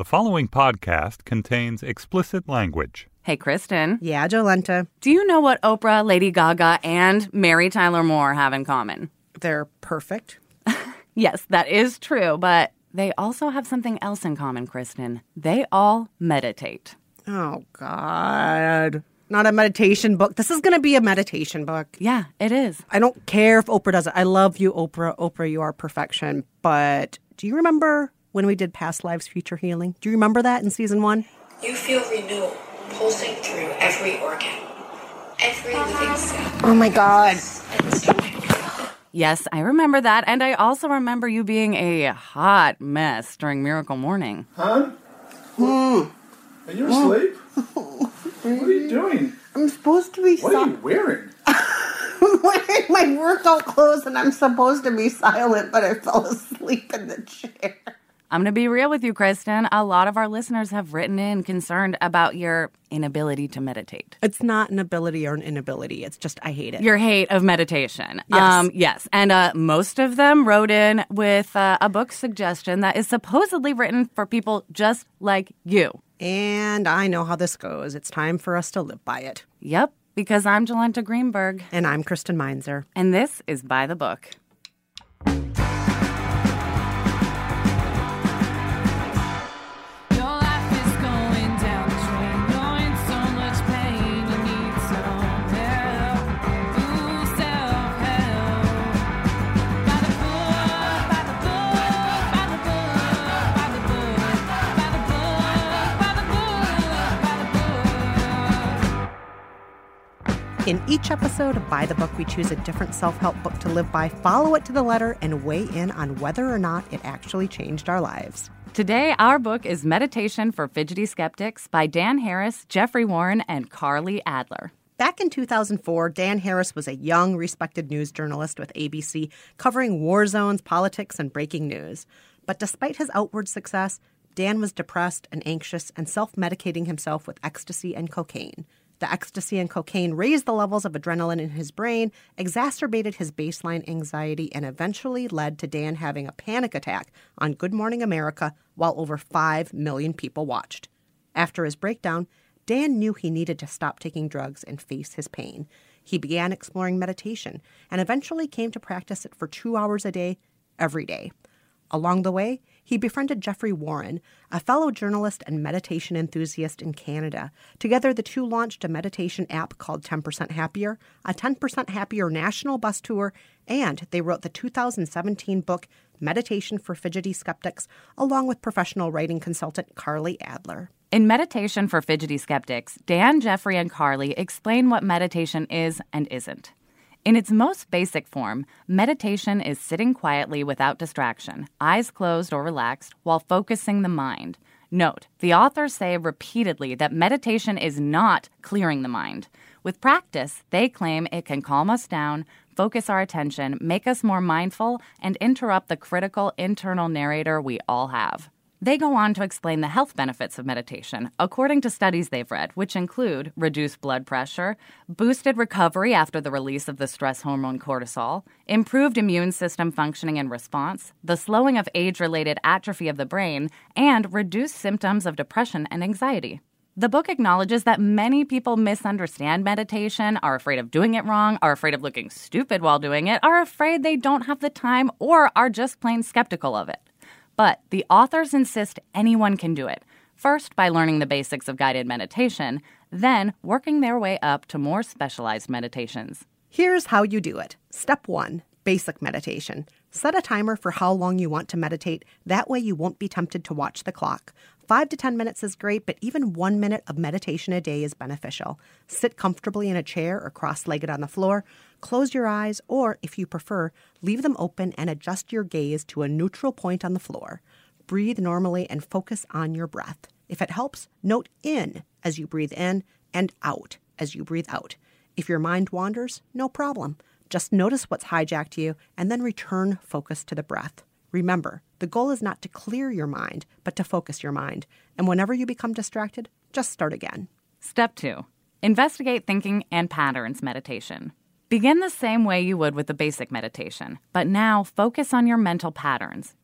The following podcast contains explicit language. Hey, Kristen. Yeah, Jolenta. Do you know what Oprah, Lady Gaga, and Mary Tyler Moore have in common? They're perfect. Yes, that is true, but they also have something else in common, Kristen. They all meditate. Oh, God. Not a meditation book. This is going to be a meditation book. Yeah, it is. I don't care if Oprah does it. I love you, Oprah. Oprah, you are perfection. But do you remember when we did Past Lives, Future Healing? Do you remember that in season 1? You feel renewal pulsing through every organ, every living cell. Oh, my God. Yes, I remember that, and I also remember you being a hot mess during Miracle Morning. Huh? Are you asleep? What are you doing? I'm supposed to be What are you wearing? I'm wearing my workout clothes, and I'm supposed to be silent, but I fell asleep in the chair. I'm going to be real with you, Kristen. A lot of our listeners have written in concerned about your inability to meditate. It's not an ability or an inability. It's just I hate it. Your hate of meditation. Yes. Yes. And most of them wrote in with a book suggestion that is supposedly written for people just like you. And I know how this goes. It's time for us to live by it. Yep, because I'm Jolenta Greenberg. And I'm Kristen Meinzer. And this is By the Book. In each episode of By the Book, we choose a different self-help book to live by, follow it to the letter, and weigh in on whether or not it actually changed our lives. Today, our book is Meditation for Fidgety Skeptics by Dan Harris, Jeffrey Warren, and Carly Adler. Back in 2004, Dan Harris was a young, respected news journalist with ABC, covering war zones, politics, and breaking news. But despite his outward success, Dan was depressed and anxious and self-medicating himself with ecstasy and cocaine. The ecstasy and cocaine raised the levels of adrenaline in his brain, exacerbated his baseline anxiety, and eventually led to Dan having a panic attack on Good Morning America while over 5 million people watched. After his breakdown, Dan knew he needed to stop taking drugs and face his pain. He began exploring meditation and eventually came to practice it for 2 hours a day, every day. Along the way, he befriended Jeffrey Warren, a fellow journalist and meditation enthusiast in Canada. Together, the two launched a meditation app called 10% Happier, a 10% Happier national bus tour, and they wrote the 2017 book Meditation for Fidgety Skeptics, along with professional writing consultant Carly Adler. In Meditation for Fidgety Skeptics, Dan, Jeffrey, and Carly explain what meditation is and isn't. In its most basic form, meditation is sitting quietly without distraction, eyes closed or relaxed, while focusing the mind. Note, the authors say repeatedly that meditation is not clearing the mind. With practice, they claim it can calm us down, focus our attention, make us more mindful, and interrupt the critical internal narrator we all have. They go on to explain the health benefits of meditation, according to studies they've read, which include reduced blood pressure, boosted recovery after the release of the stress hormone cortisol, improved immune system functioning and response, the slowing of age-related atrophy of the brain, and reduced symptoms of depression and anxiety. The book acknowledges that many people misunderstand meditation, are afraid of doing it wrong, are afraid of looking stupid while doing it, are afraid they don't have the time, or are just plain skeptical of it. But the authors insist anyone can do it, first by learning the basics of guided meditation, then working their way up to more specialized meditations. Here's how you do it. Step 1, basic meditation. Set a timer for how long you want to meditate. That way you won't be tempted to watch the clock. 5 to 10 minutes is great, but even 1 minute of meditation a day is beneficial. Sit comfortably in a chair or cross-legged on the floor. Close your eyes, or if you prefer, leave them open and adjust your gaze to a neutral point on the floor. Breathe normally and focus on your breath. If it helps, note in as you breathe in and out as you breathe out. If your mind wanders, no problem. Just notice what's hijacked you and then return focus to the breath. Remember, the goal is not to clear your mind, but to focus your mind. And whenever you become distracted, just start again. Step 2. Investigate thinking and patterns meditation. Begin the same way you would with the basic meditation, but now focus on your mental patterns.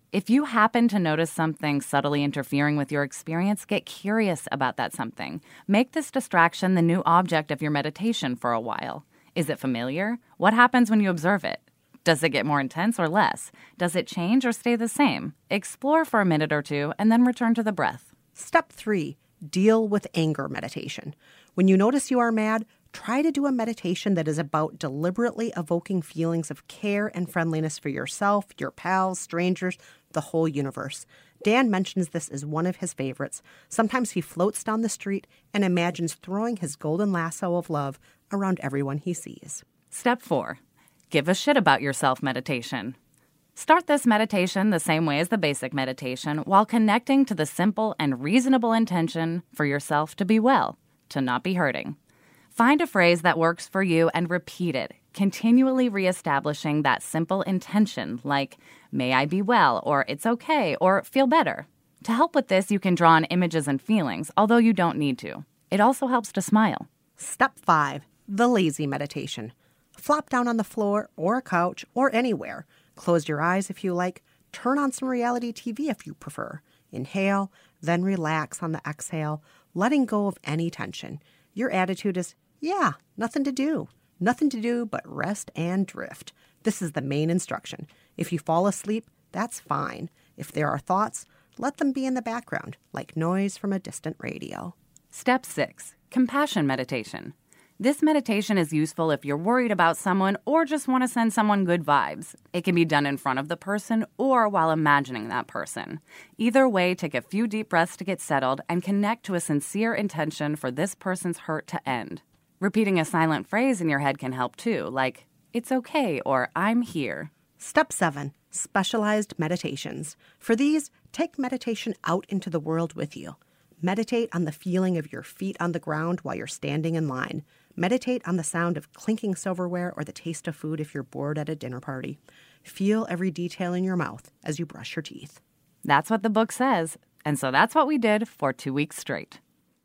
If you happen to notice something subtly interfering with your experience, get curious about that something. Make this distraction the new object of your meditation for a while. Is it familiar? What happens when you observe it? Does it get more intense or less? Does it change or stay the same? Explore for a minute or two and then return to the breath. Step 3, deal with anger meditation. When you notice you are mad, try to do a meditation that is about deliberately evoking feelings of care and friendliness for yourself, your pals, strangers, the whole universe. Dan mentions this as one of his favorites. Sometimes he floats down the street and imagines throwing his golden lasso of love around everyone he sees. Step 4, give a shit about yourself meditation. Start this meditation the same way as the basic meditation while connecting to the simple and reasonable intention for yourself to be well, to not be hurting. Find a phrase that works for you and repeat it, continually reestablishing that simple intention like, may I be well, or it's okay, or feel better. To help with this, you can draw on images and feelings, although you don't need to. It also helps to smile. Step 5, the lazy meditation. Flop down on the floor or a couch or anywhere. Close your eyes if you like. Turn on some reality TV if you prefer. Inhale, then relax on the exhale, letting go of any tension. Your attitude is, yeah, nothing to do. Nothing to do but rest and drift. This is the main instruction. If you fall asleep, that's fine. If there are thoughts, let them be in the background, like noise from a distant radio. Step 6, compassion meditation. This meditation is useful if you're worried about someone or just want to send someone good vibes. It can be done in front of the person or while imagining that person. Either way, take a few deep breaths to get settled and connect to a sincere intention for this person's hurt to end. Repeating a silent phrase in your head can help too, like, it's okay, or I'm here. Step 7, specialized meditations. For these, take meditation out into the world with you. Meditate on the feeling of your feet on the ground while you're standing in line. Meditate on the sound of clinking silverware or the taste of food if you're bored at a dinner party. Feel every detail in your mouth as you brush your teeth. That's what the book says, and so that's what we did for 2 weeks straight.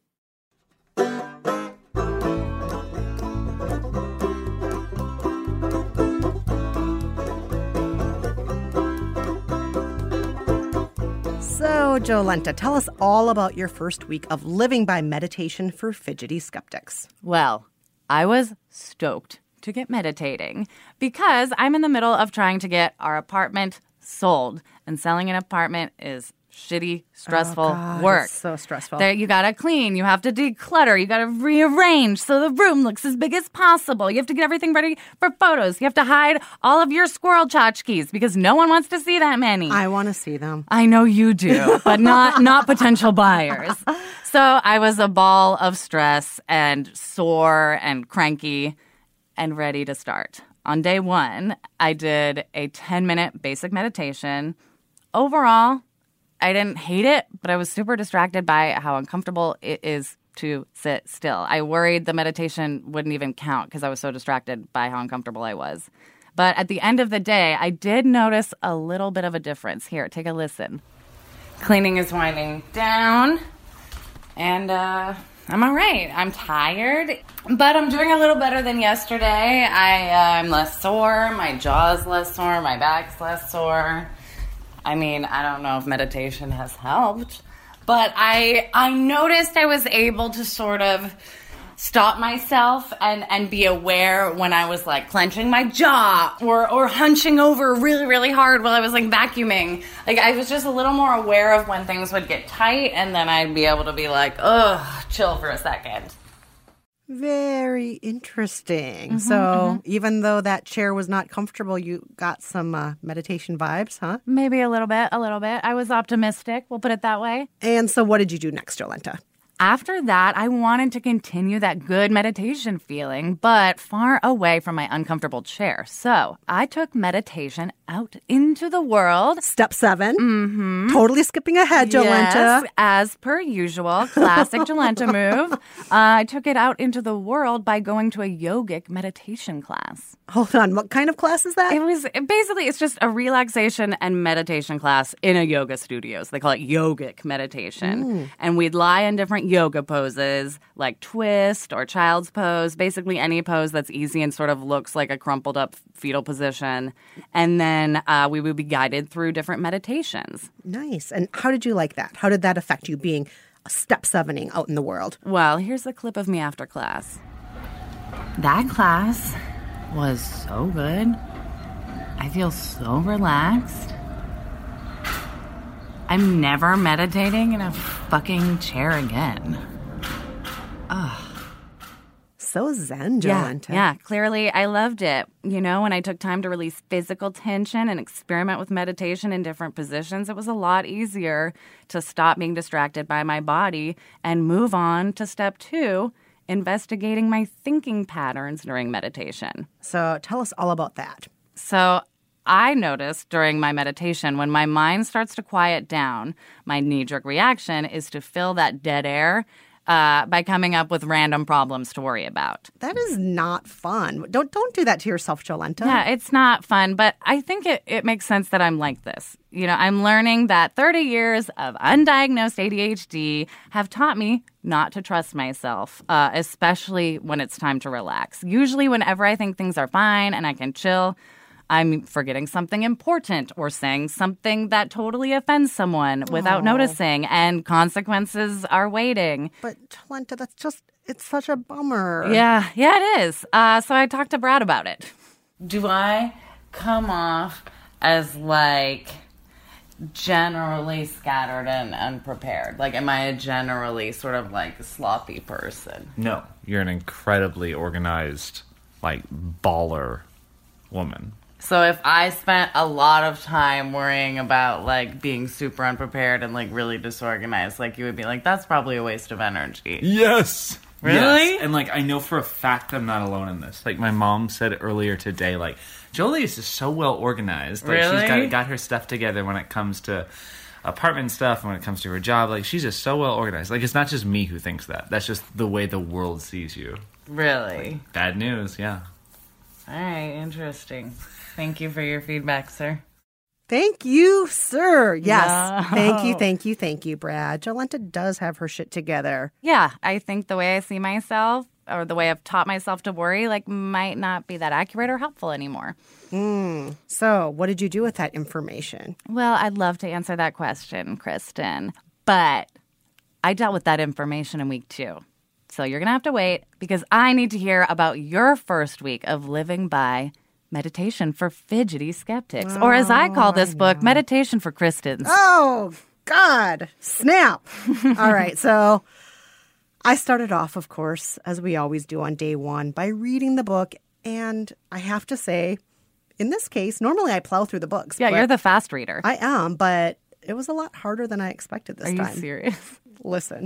So, Jolenta, tell us all about your first week of living by meditation for fidgety skeptics. Well, I was stoked to get meditating because I'm in the middle of trying to get our apartment sold. And selling an apartment is shitty, stressful work. It's so stressful. There, you gotta clean, you have to declutter, you gotta rearrange so the room looks as big as possible. You have to get everything ready for photos. You have to hide all of your squirrel tchotchkes because no one wants to see that many. I want to see them. I know you do, but not potential buyers. So I was a ball of stress and sore and cranky and ready to start. On day 1, I did a 10-minute basic meditation. Overall, I didn't hate it, but I was super distracted by how uncomfortable it is to sit still. I worried the meditation wouldn't even count because I was so distracted by how uncomfortable I was. But at the end of the day, I did notice a little bit of a difference. Here, take a listen. Cleaning is winding down, and I'm all right. I'm tired, but I'm doing a little better than yesterday. I'm less sore. My jaw's less sore. My back's less sore. I mean, I don't know if meditation has helped, but I noticed I was able to sort of stop myself and be aware when I was like clenching my jaw or hunching over really, really hard while I was like vacuuming. Like I was just a little more aware of when things would get tight, and then I'd be able to be like, ugh, chill for a second. Very interesting. So even though that chair was not comfortable, you got some meditation vibes, huh? Maybe a little bit. I was optimistic. We'll put it that way. And so what did you do next, Jolenta? After that, I wanted to continue that good meditation feeling, but far away from my uncomfortable chair. So I took meditation out into the world. Step 7. Totally skipping ahead, Jolenta. Yes, as per usual, classic Jolenta move. I took it out into the world by going to a yogic meditation class. Hold on, what kind of class is that? It's just a relaxation and meditation class in a yoga studio. So they call it yogic meditation. And we'd lie in different yoga poses like twist or child's pose, basically any pose that's easy and sort of looks like a crumpled up fetal position. And then then we would be guided through different meditations. Nice. And how did you like that? How did that affect you being a step sevening out in the world? Well, here's a clip of me after class. That class was so good. I feel so relaxed. I'm never meditating in a fucking chair again. So zen, Jolenta. Yeah, clearly I loved it. You know, when I took time to release physical tension and experiment with meditation in different positions, it was a lot easier to stop being distracted by my body and move on to step 2, investigating my thinking patterns during meditation. So tell us all about that. So I noticed during my meditation, when my mind starts to quiet down, my knee-jerk reaction is to fill that dead air by coming up with random problems to worry about. That is not fun. Don't do that to yourself, Jolenta. Yeah, it's not fun, but I think it makes sense that I'm like this. You know, I'm learning that 30 years of undiagnosed ADHD have taught me not to trust myself, especially when it's time to relax. Usually whenever I think things are fine and I can chill, I'm forgetting something important or saying something that totally offends someone without noticing, and consequences are waiting. But Jolenta, it's such a bummer. Yeah, it is. So I talked to Brad about it. Do I come off as like generally scattered and unprepared? Like, am I a generally sort of like sloppy person? No, you're an incredibly organized, like, baller woman. So if I spent a lot of time worrying about, like, being super unprepared and, like, really disorganized, like, you would be like, that's probably a waste of energy. Yes! Really? Yes. And, like, I know for a fact I'm not alone in this. Like, my mom said earlier today, like, Jolie is just so well organized. Like, really? She's got her stuff together when it comes to apartment stuff and when it comes to her job. Like, she's just so well organized. Like, it's not just me who thinks that. That's just the way the world sees you. Really? Like, bad news, yeah. All right, interesting. Thank you for your feedback, sir. Thank you, sir. Yes. No. Thank you, Brad. Jolenta does have her shit together. Yeah, I think the way I see myself or the way I've taught myself to worry, like, might not be that accurate or helpful anymore. So what did you do with that information? Well, I'd love to answer that question, Kristen, but I dealt with that information in week 2. So you're going to have to wait because I need to hear about your first week of living by Meditation for Fidgety Skeptics, or as I call this book, Meditation for Kristens. Oh, God. Snap. All right. So I started off, of course, as we always do on day 1, by reading the book. And I have to say, in this case, normally I plow through the books. Yeah, you're the fast reader. I am, but it was a lot harder than I expected this time. Are you serious? Listen.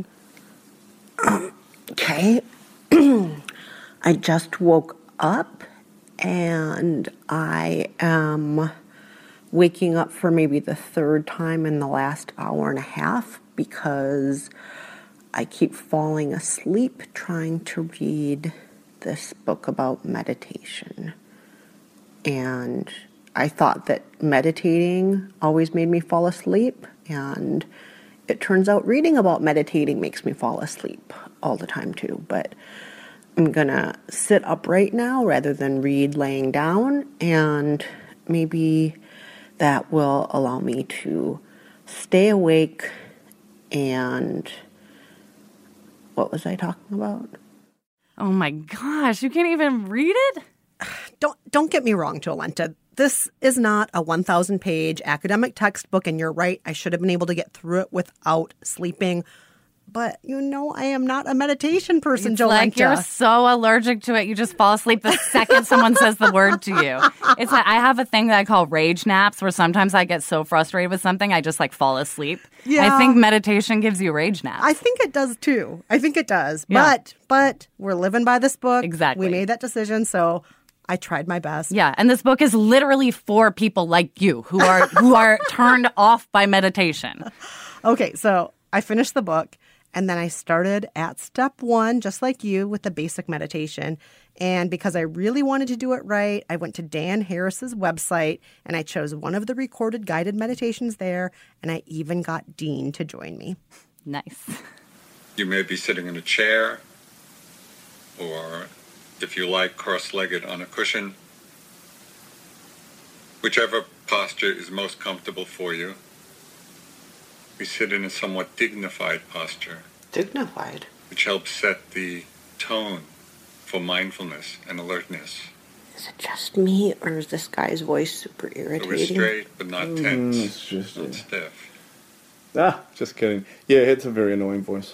Okay. I just woke up and I am waking up for maybe the 3rd time in the last hour and a half because I keep falling asleep trying to read this book about meditation. And I thought that meditating always made me fall asleep, and it turns out reading about meditating makes me fall asleep all the time too. But I'm gonna sit upright now rather than read laying down, and maybe that will allow me to stay awake. And what was I talking about? Oh my gosh, you can't even read it? Don't get me wrong, Jolenta. This is not a 1,000-page academic textbook, and you're right. I should have been able to get through it without sleeping. But, you know, I am not a meditation person, It's Jolenta. like you're so allergic to it, you just fall asleep the second someone says the word to you. It's like I have a thing that I call rage naps, where sometimes I get so frustrated with something, I just, like, fall asleep. Yeah. I think meditation gives you rage naps. I think it does, too. I think it does. Yeah. But we're living by this book. Exactly. We made that decision, so I tried my best. Yeah, and this book is literally for people like you who are turned off by meditation. Okay, so I finished the book, and then I started at step 1, just like you, with the basic meditation. And because I really wanted to do it right, I went to Dan Harris's website, and I chose one of the recorded guided meditations there, and I even got Dean to join me. Nice. You may be sitting in a chair, or if you like, cross-legged on a cushion. Whichever posture is most comfortable for you. We sit in a somewhat dignified posture, Dignified. which helps set the tone for mindfulness and alertness. Is it just me, or is this guy's voice super So we're irritating? straight but not tense, It's just not stiff. just kidding. Yeah, it's a very annoying voice.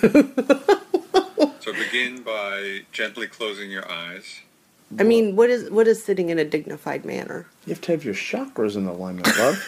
So begin by gently closing your eyes. I mean, what is sitting in a dignified manner? You have to have your chakras in alignment, love.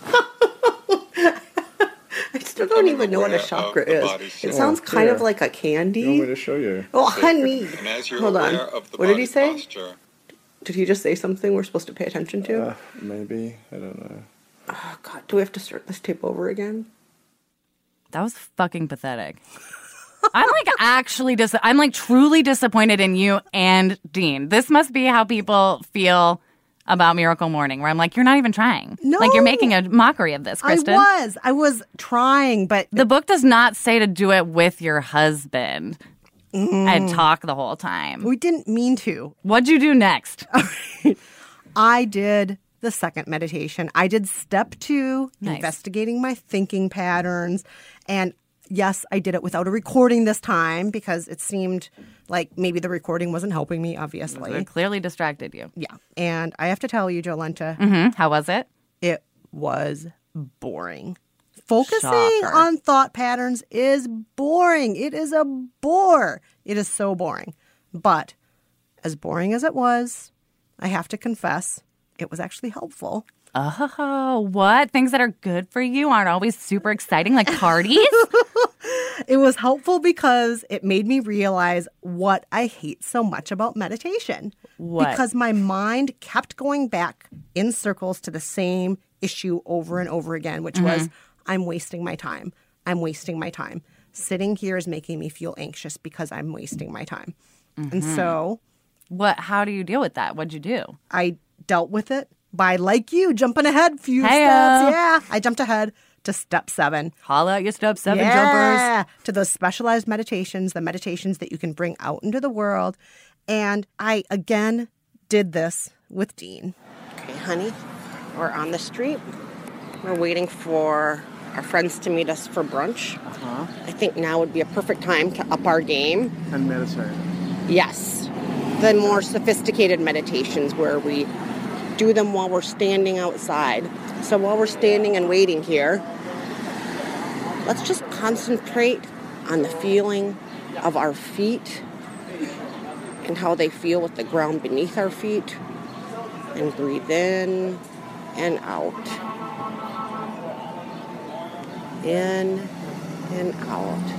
I still don't even know what a aware of chakra the is. body's It center. sounds kind of Here. like a You want me candy. to show you? Oh, honey. And as you're Hold aware on. of the What did body he say? posture, Did he just say something we're supposed to pay attention to? Maybe. I don't know. Oh, God. Do we have to start this tape over again? That was fucking pathetic. I'm like actually I'm like truly disappointed in you and Dean. This must be how people feel about Miracle Morning, where I'm like, you're not even trying. No. Like, you're making a mockery of this, Kristen. I was trying, but The book does not say to do it with your husband and talk the whole time. we didn't mean to. What'd you do next? I did the second meditation. I did step 2, Nice. investigating my thinking patterns. And yes, I did it without a recording this time because it seemed like maybe the recording wasn't helping me, obviously. It clearly distracted you. Yeah. And I have to tell you, Jolenta, How was it? it was boring. Focusing Shocker. on thought patterns is boring. It is a bore. It is so boring. But as boring as it was, I have to confess, it was actually helpful. Oh, what? Things that are good for you aren't always super exciting, like parties? It was helpful because it made me realize what I hate so much about meditation. What? Because my mind kept going back in circles to the same issue over and over again, which was, I'm wasting my time. I'm wasting my time. Sitting here is making me feel anxious because I'm wasting my time. And so What? How do you deal with that? What'd you do? I dealt with it by, like you, jumping ahead a few Heyo. steps. Yeah, I jumped ahead to step 7. Holla out your step 7 jumpers. Yeah, to those specialized meditations, the meditations that you can bring out into the world. And I, again, did this with Dean. Okay, honey. We're on the street. We're waiting for our friends to meet us for brunch. I think now would be a perfect time to up our game. And meditate. Yes. The more sophisticated meditations where we do them while we're standing outside. So while we're standing and waiting here, let's just concentrate on the feeling of our feet and how they feel with the ground beneath our feet. And breathe in and out. In and out.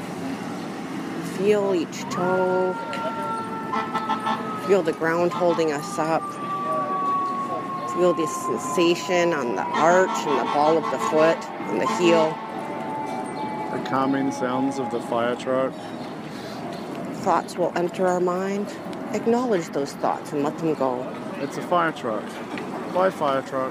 Feel each toe. Feel the ground holding us up. Feel the sensation on the arch and the ball of the foot and the heel. The calming sounds of the fire truck. Thoughts will enter our mind. Acknowledge those thoughts and let them go. It's a fire truck. Bye, fire truck.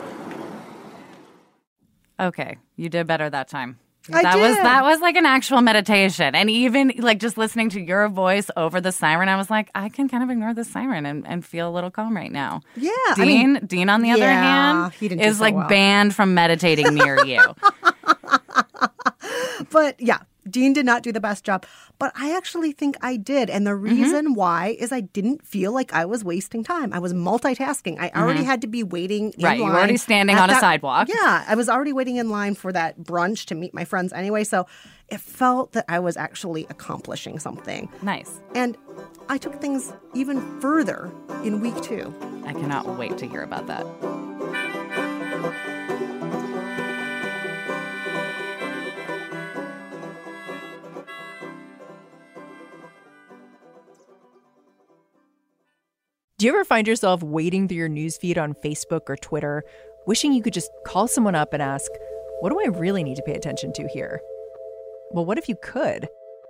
Okay, you did better that time. I did. That was like an actual meditation. And even like just listening to your voice over the siren, I was like, I can kind of ignore the siren and feel a little calm right now. Yeah. Dean, on the other hand, he didn't do is so like well. banned from meditating near you. But yeah, Dean did not do the best job. But I actually think I did. And the reason why is I didn't feel like I was wasting time. I was multitasking. I already had to be waiting in Right, line. you were already standing at on a that- sidewalk. Yeah, I was already waiting in line for that brunch to meet my friends anyway. So it felt that I was actually accomplishing something. Nice. And I took things even further in week 2. I cannot wait to hear about that. Do you ever find yourself wading through your newsfeed on Facebook or Twitter, wishing you could just call someone up and ask, what do I really need to pay attention to here? Well, what if you could?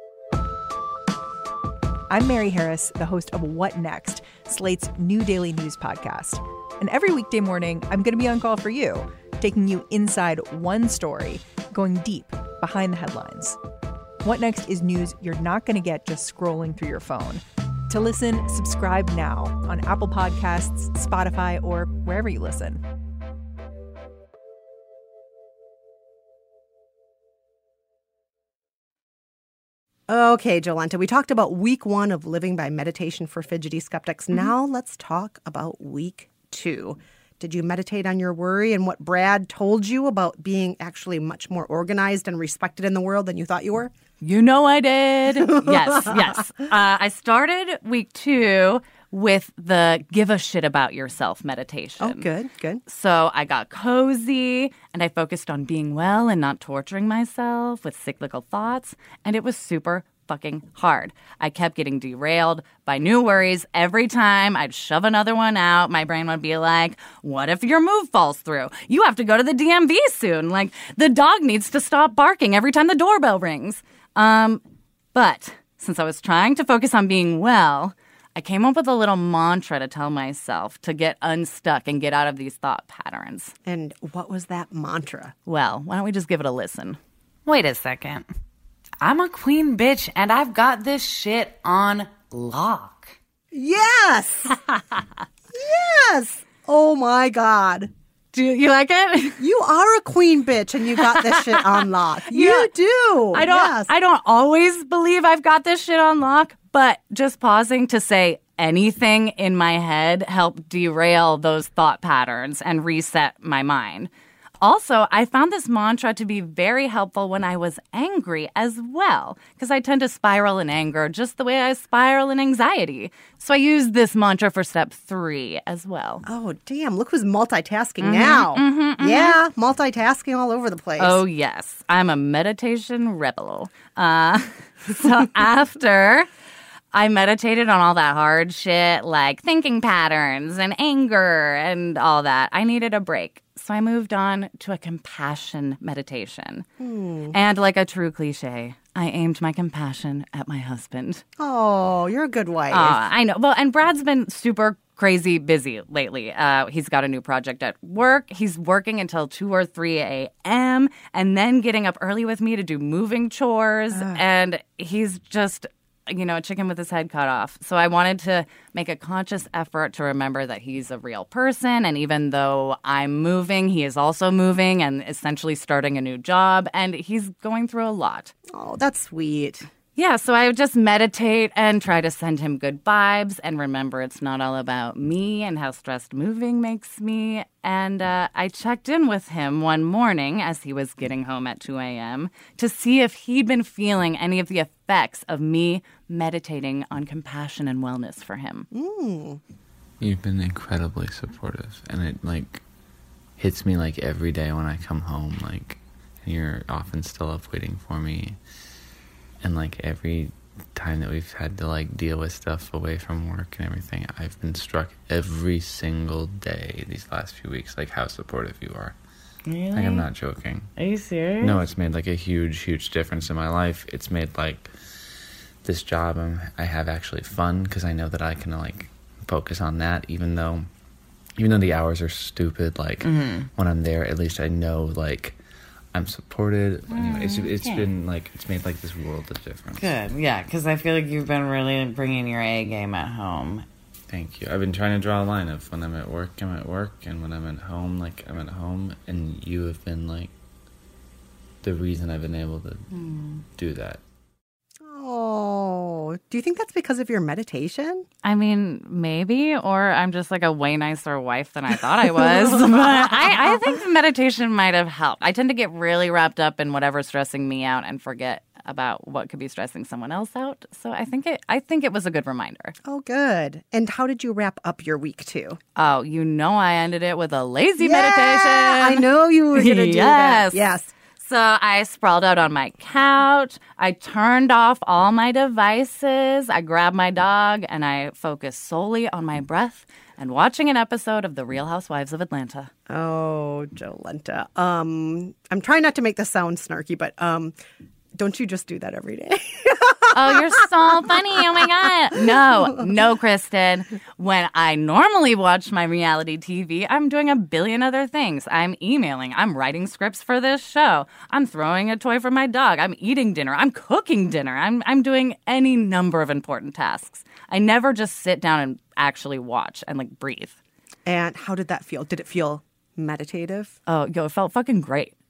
I'm Mary Harris, the host of What Next, Slate's new daily news podcast. And every weekday morning, I'm going to be on call for you, taking you inside one story, going deep behind the headlines. What Next is news you're not going to get just scrolling through your phone. To listen, subscribe now on Apple Podcasts, Spotify, or wherever you listen. Okay, Jolenta, we talked about week 1 of Living by Meditation for Fidgety Skeptics. Now let's talk about week 2. Did you meditate on your worry and what Brad told you about being actually much more organized and respected in the world than you thought you were? You know I did. Yes. I started week 2 with the give a shit about yourself meditation. Oh, good. So I got cozy and I focused on being well and not torturing myself with cyclical thoughts. And it was super fucking hard. I kept getting derailed by new worries. Every time I'd shove another one out, my brain would be like, what if your move falls through? You have to go to the DMV soon. Like, the dog needs to stop barking every time the doorbell rings. But since I was trying to focus on being well, I came up with a little mantra to tell myself to get unstuck and get out of these thought patterns. And what was that mantra? Well, why don't we just give it a listen? Wait a second. I'm a queen bitch and I've got this shit on lock. Yes! Yes! Oh my God. Do you like it? You are a queen bitch and you got this shit on lock. You do. I don't always believe I've got this shit on lock, but just pausing to say anything in my head helped derail those thought patterns and reset my mind. Also, I found this mantra to be very helpful when I was angry as well, because I tend to spiral in anger just the way I spiral in anxiety. So I used this mantra for step 3 as well. Oh, damn. Look who's multitasking now. Yeah, multitasking all over the place. Oh, yes. I'm a meditation rebel. So after I meditated on all that hard shit, like thinking patterns and anger and all that, I needed a break. So I moved on to a compassion meditation. And like a true cliche, I aimed my compassion at my husband. Oh, you're a good wife. I know. Well, and Brad's been super crazy busy lately. He's got a new project at work. He's working until 2 or 3 a.m. and then getting up early with me to do moving chores. And he's just, a chicken with his head cut off. So I wanted to make a conscious effort to remember that he's a real person. And even though I'm moving, he is also moving and essentially starting a new job. And he's going through a lot. Oh, that's sweet. Yeah, so I would just meditate and try to send him good vibes and remember it's not all about me and how stressed moving makes me. And I checked in with him one morning as he was getting home at 2 a.m. to see if he'd been feeling any of the effects of me meditating on compassion and wellness for him. You've been incredibly supportive, and it, hits me, every day when I come home, and you're often still up waiting for me. And, every time that we've had to, deal with stuff away from work and everything, I've been struck every single day these last few weeks, how supportive you are. Really? I'm not joking. Are you serious? No, it's made, a huge, huge difference in my life. It's made, this job I have actually fun, because I know that I can, focus on that, even though the hours are stupid. When I'm there, at least I know, I'm supported. Anyway, it's been it's made this world of difference. Good, yeah, because I feel like you've been really bringing your A game at home. Thank you. I've been trying to draw a line of when I'm at work, and when I'm at home, I'm at home, and you have been the reason I've been able to do that. Oh, do you think that's because of your meditation? I mean, maybe, or I'm just a way nicer wife than I thought I was. But I think meditation might have helped. I tend to get really wrapped up in whatever's stressing me out and forget about what could be stressing someone else out. So I think it was a good reminder. Oh, good. And how did you wrap up your week 2? Oh, I ended it with a lazy meditation. I know you were going to do that. Yes. So I sprawled out on my couch. I turned off all my devices. I grabbed my dog and I focused solely on my breath and watching an episode of The Real Housewives of Atlanta. Oh, Jolenta. I'm trying not to make this sound snarky, but don't you just do that every day? Oh, you're so funny. Oh, my God. No, Kristen. When I normally watch my reality TV, I'm doing a billion other things. I'm emailing. I'm writing scripts for this show. I'm throwing a toy for my dog. I'm eating dinner. I'm cooking dinner. I'm doing any number of important tasks. I never just sit down and actually watch and, breathe. And how did that feel? Did it feel meditative? Oh, it felt fucking great.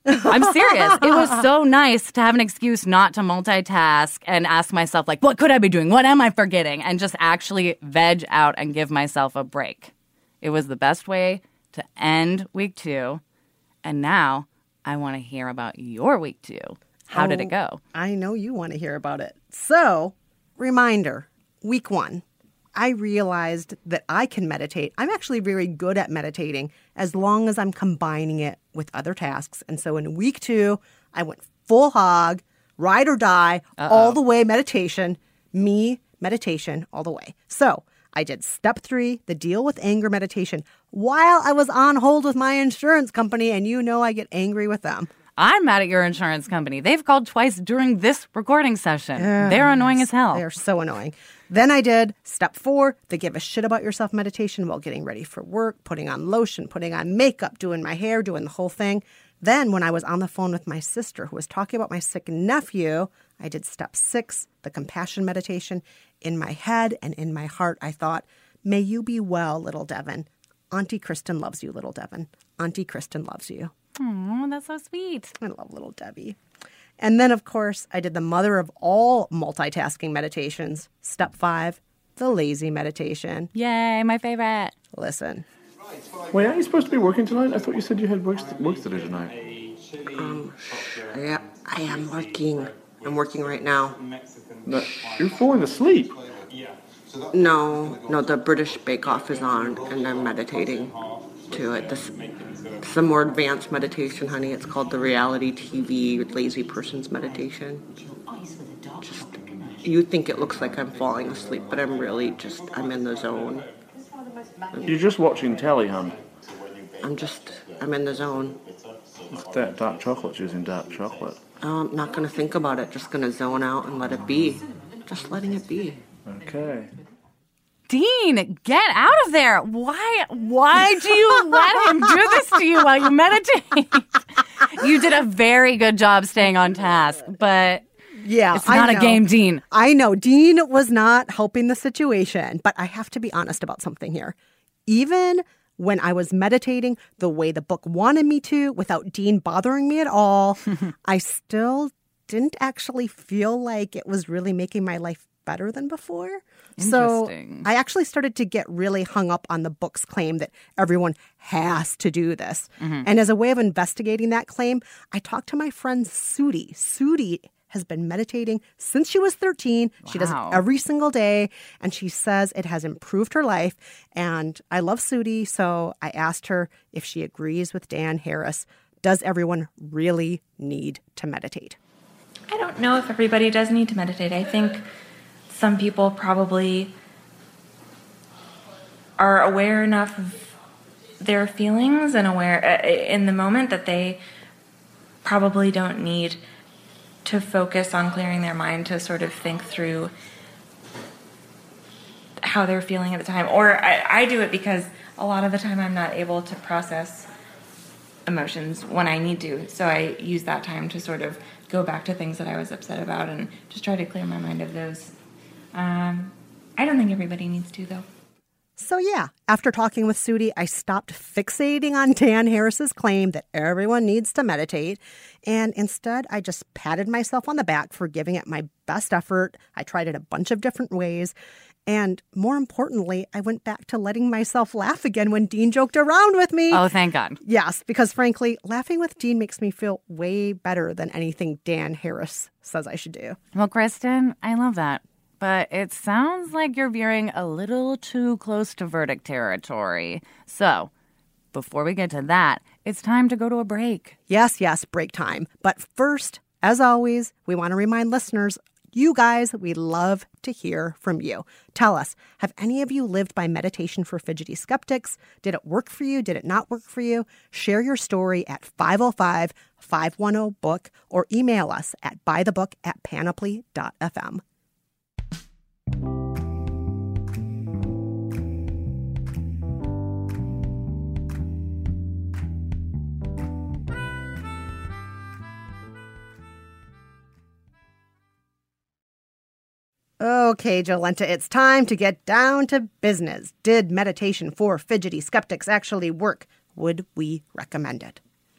I'm serious. It was so nice to have an excuse not to multitask and ask myself, like, what could I be doing? What am I forgetting? And just actually veg out and give myself a break. It was the best way to end week 2. And now I want to hear about your week 2. How did it go? I know you want to hear about it. So, reminder, week 1. I realized that I can meditate. I'm actually very good at meditating as long as I'm combining it with other tasks. And so in week 2, I went full hog, ride or die, all the way meditation, meditation all the way. So I did step 3, the deal with anger meditation, while I was on hold with my insurance company. And you know I get angry with them. I'm mad at your insurance company. They've called twice during this recording session. Yes. They're annoying as hell. They're so annoying. Then I did step 4, the give a shit about yourself meditation while getting ready for work, putting on lotion, putting on makeup, doing my hair, doing the whole thing. Then when I was on the phone with my sister who was talking about my sick nephew, I did step 6, the compassion meditation. In my head and in my heart, I thought, may you be well, little Devin. Auntie Kristen loves you, little Devin. Auntie Kristen loves you. Oh, that's so sweet. I love little Debbie. And then, of course, I did the mother of all multitasking meditations. Step 5, the lazy meditation. Yay, my favorite. Listen. Wait, aren't you supposed to be working tonight? I thought you said you had work to do tonight. Yeah, I am working. I'm working right now. No, you're falling asleep. No, the British Bake Off is on, and I'm meditating to it. This is a more advanced meditation, honey. It's called the reality TV lazy person's meditation. Just, you think it looks like I'm falling asleep, but I'm really I'm in the zone. You're just watching telly, hon. I'm in the zone. It's that dark chocolate, choosing dark chocolate. Not going to think about it. Just going to zone out and let it be. Just letting it be. Okay. Dean, get out of there. Why do you let him do this to you while you meditate? You did a very good job staying on task, but yeah, it's not a game, Dean. I know. Dean was not helping the situation, but I have to be honest about something here. Even when I was meditating the way the book wanted me to, without Dean bothering me at all, I still didn't actually feel like it was really making my life better than before. So I actually started to get really hung up on the book's claim that everyone has to do this. Mm-hmm. And as a way of investigating that claim, I talked to my friend Sudi. Sudi has been meditating since she was 13. Wow. She does it every single day, and she says it has improved her life. And I love Sudi, so I asked her if she agrees with Dan Harris. Does everyone really need to meditate? I don't know if everybody does need to meditate. I think some people probably are aware enough of their feelings and aware in the moment that they probably don't need to focus on clearing their mind to sort of think through how they're feeling at the time. Or I do it because a lot of the time I'm not able to process emotions when I need to. So I use that time to sort of go back to things that I was upset about and just try to clear my mind of those. I don't think everybody needs to, though. So yeah, after talking with Sudi, I stopped fixating on Dan Harris's claim that everyone needs to meditate. And instead, I just patted myself on the back for giving it my best effort. I tried it a bunch of different ways. And more importantly, I went back to letting myself laugh again when Dean joked around with me. Oh, thank God. Yes, because frankly, laughing with Dean makes me feel way better than anything Dan Harris says I should do. Well, Kristen, I love that. But it sounds like you're veering a little too close to verdict territory. So, before we get to that, it's time to go to a break. Yes, break time. But first, as always, we want to remind listeners, you guys, we love to hear from you. Tell us, have any of you lived by meditation for fidgety skeptics? Did it work for you? Did it not work for you? Share your story at 505-510-BOOK or email us at buythebook@panoply.fm. Okay, Jolenta, it's time to get down to business. Did meditation for fidgety skeptics actually work? Would we recommend it?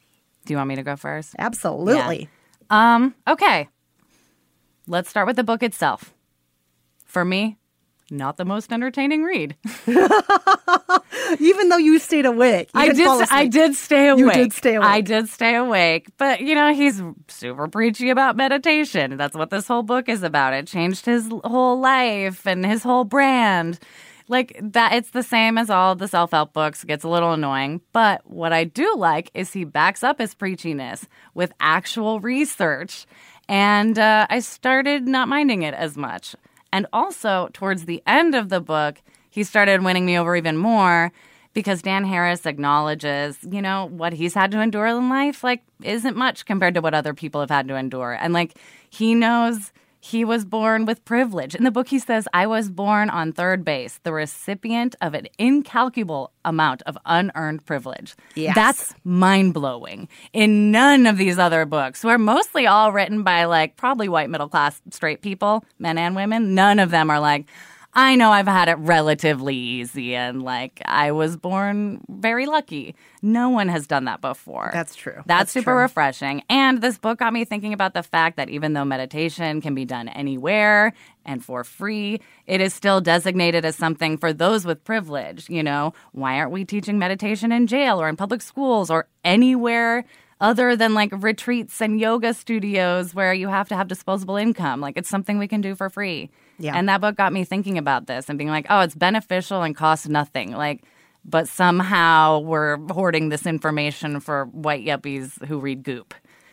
Do you want me to go first? Absolutely. Yeah. Okay. Let's start with the book itself. For me, not the most entertaining read. Even though you stayed awake. I did stay awake. You did stay awake. I did stay awake. But, he's super preachy about meditation. That's what this whole book is about. It changed his whole life and his whole brand. Like, that, it's the same as all the self-help books. It gets a little annoying. But what I do like is he backs up his preachiness with actual research. And I started not minding it as much. And also, towards the end of the book, he started winning me over even more because Dan Harris acknowledges, what he's had to endure in life, isn't much compared to what other people have had to endure. And, he knows he was born with privilege. In the book, he says, I was born on third base, the recipient of an incalculable amount of unearned privilege. Yes. That's mind-blowing. In none of these other books, who are mostly all written by, probably white middle-class straight people, men and women, none of them are I know I've had it relatively easy and I was born very lucky. No one has done that before. That's true. That's super refreshing. And this book got me thinking about the fact that even though meditation can be done anywhere and for free, it is still designated as something for those with privilege. Why aren't we teaching meditation in jail or in public schools or anywhere other than retreats and yoga studios where you have to have disposable income? It's something we can do for free. Yeah. And that book got me thinking about this and being it's beneficial and costs nothing. But somehow we're hoarding this information for white yuppies who read Goop.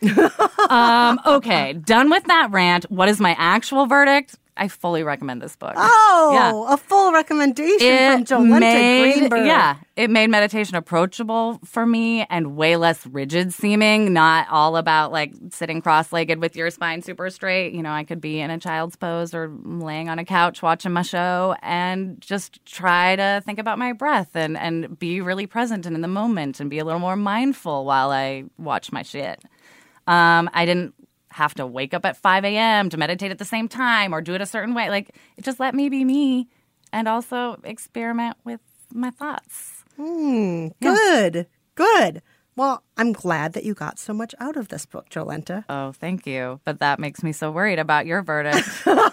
Okay, done with that rant. What is my actual verdict? I fully recommend this book. Oh, a full recommendation from Jolenta Greenberg. Yeah, it made meditation approachable for me and way less rigid seeming, not all about sitting cross-legged with your spine super straight. I could be in a child's pose or laying on a couch watching my show and just try to think about my breath and be really present and in the moment and be a little more mindful while I watch my shit. I didn't have to wake up at 5 a.m. to meditate at the same time or do it a certain way. It just let me be me and also experiment with my thoughts. Good. Well, I'm glad that you got so much out of this book, Jolenta. Oh, thank you. But that makes me so worried about your verdict.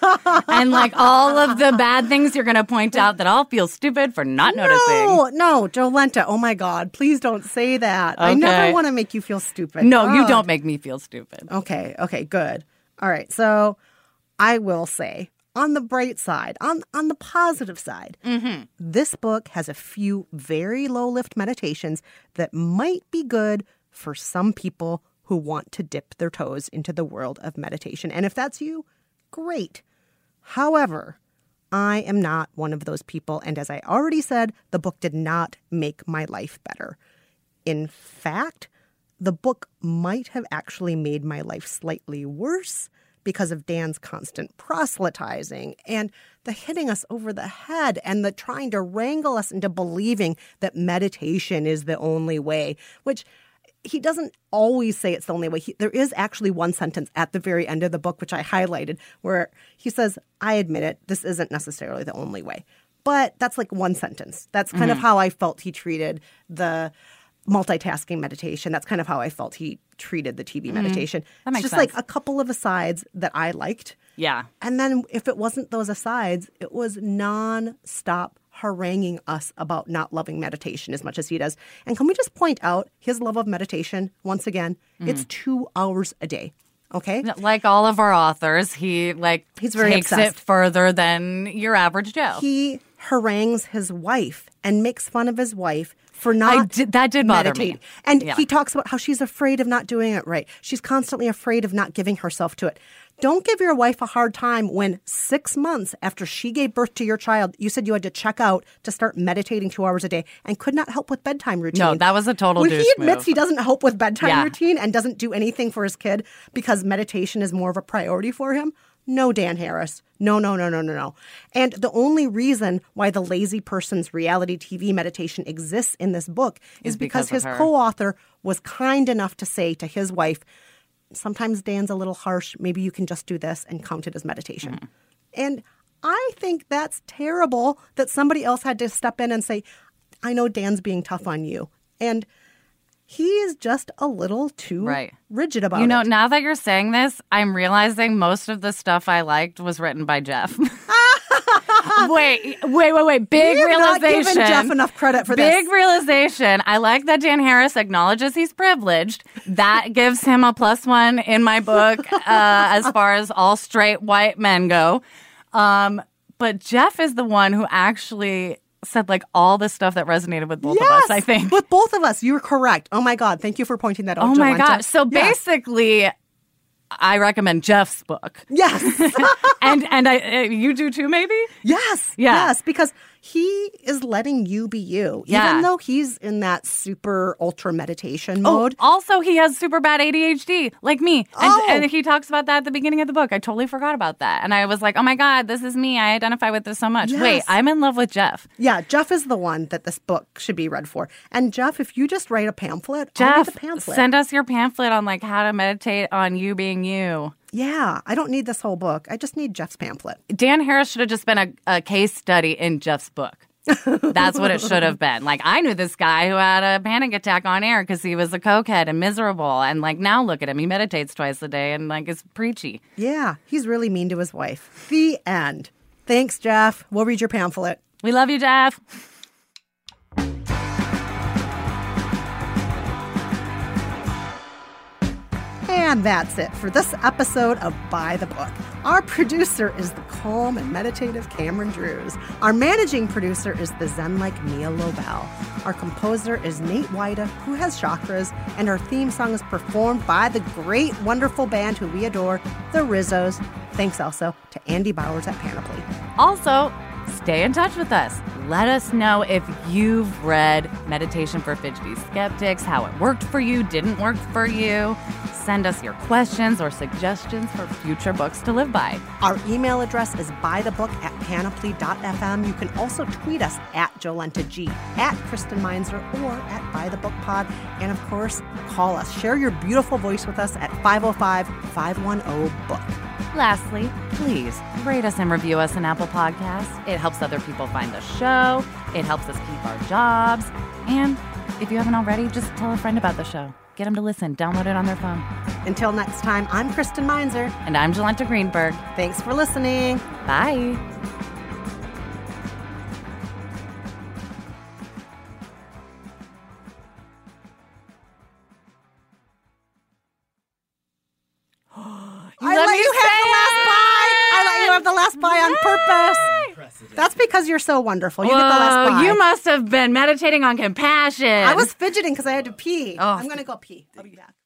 And all of the bad things you're going to point out that I'll feel stupid for not noticing. No, Jolenta. Oh, my God. Please don't say that. Okay. I never want to make you feel stupid. No, you don't make me feel stupid. Okay, good. All right, so I will say, on the bright side, on the positive side, this book has a few very low-lift meditations that might be good for some people who want to dip their toes into the world of meditation. And if that's you, great. However, I am not one of those people. And as I already said, the book did not make my life better. In fact, the book might have actually made my life slightly worse because of Dan's constant proselytizing and the hitting us over the head and the trying to wrangle us into believing that meditation is the only way, which he doesn't always say it's the only way. There is actually one sentence at the very end of the book, which I highlighted, where he says, I admit it, this isn't necessarily the only way. But that's one sentence. That's kind of how I felt he treated the multitasking meditation. That's kind of how I felt he treated the TV meditation. That makes it's sense. just a couple of asides that I liked. Yeah. And then if it wasn't those asides, it was non-stop haranguing us about not loving meditation as much as he does. And can we just point out his love of meditation once again? It's 2 hours a day. Okay? Like all of our authors, he's very takes obsessed. it further than your average Joe. He harangues his wife and makes fun of his wife for not that did bother meditating. me. And he talks about how she's afraid of not doing it right. She's constantly afraid of not giving herself to it. Don't give your wife a hard time when 6 months after she gave birth to your child, you said you had to check out to start meditating 2 hours a day and could not help with bedtime routine. No, that was a total When douche he admits move. he doesn't help with bedtime routine and doesn't do anything for his kid because meditation is more of a priority for him, no, Dan Harris. No. And the only reason why the lazy person's reality TV meditation exists in this book is because his co-author was kind enough to say to his wife, sometimes Dan's a little harsh. Maybe you can just do this and count it as meditation. And I think that's terrible that somebody else had to step in and say, I know Dan's being tough on you. And he is just a little too rigid about it. it. Now that you're saying this, I'm realizing most of the stuff I liked was written by Jeff. Wait. Big we have realization. Not given Jeff enough credit for this. Big realization. I like that Dan Harris acknowledges he's privileged. That gives him a +1 in my book as far as all straight white men go. But Jeff is the one who actually said like all the stuff that resonated with both of us, I think. With both of us. You were correct. Oh my God. Thank you for pointing that out. Oh my Jolenta. God. So basically, I recommend Jeff's book. Yes. and you do too, maybe? Yes. Yeah. Yes, because he is letting you be you. Yeah. Even though he's in that super ultra meditation mode. Also, he has super bad ADHD, like me. And he talks about that at the beginning of the book. I totally forgot about that. And I was like, oh my God, this is me. I identify with this so much. Yes. Wait, I'm in love with Jeff. Yeah, Jeff is the one that this book should be read for. And Jeff, if you just write a pamphlet, I'll read the pamphlet. Send us your pamphlet on like how to meditate on you being you. Yeah, I don't need this whole book. I just need Jeff's pamphlet. Dan Harris should have just been a case study in Jeff's book. That's what it should have been. Like, I knew this guy who had a panic attack on air because he was a cokehead and miserable. And, like, now look at him. He meditates twice a day and, like, is preachy. Yeah, he's really mean to his wife. The end. Thanks, Jeff. We'll read your pamphlet. We love you, Jeff. And that's it for this episode of By the Book. Our producer is the calm and meditative Cameron Drews. Our managing producer is the zen-like Mia Lobel. Our composer is Nate Wida, who has chakras, and our theme song is performed by the great, wonderful band who we adore, the Rizzos. Thanks also to Andy Bowers at Panoply. Also, stay in touch with us. Let us know if you've read Meditation for Fidgety Skeptics, how it worked for you, didn't work for you. Send us your questions or suggestions for future books to live by. Our email address is bythebook@panoply.fm. You can also tweet us at JolentaG, at Kristen Meinzer, or at ByTheBookPod. And of course, call us. Share your beautiful voice with us at 505-510-BOOK. Lastly, please rate us and review us on Apple Podcasts. It helps other people find the show. It helps us keep our jobs. And if you haven't already, just tell a friend about the show. Get them to listen. Download it on their phone. Until next time, I'm Kristen Meinzer. And I'm Jolenta Greenberg. Thanks for listening. Bye. I let you have the last bye. I let you have the last bye on purpose. That's because you're so wonderful. You get the last bye. You must have been meditating on compassion. I was fidgeting because I had to pee. Oh. I'm going to go pee. I'll be back.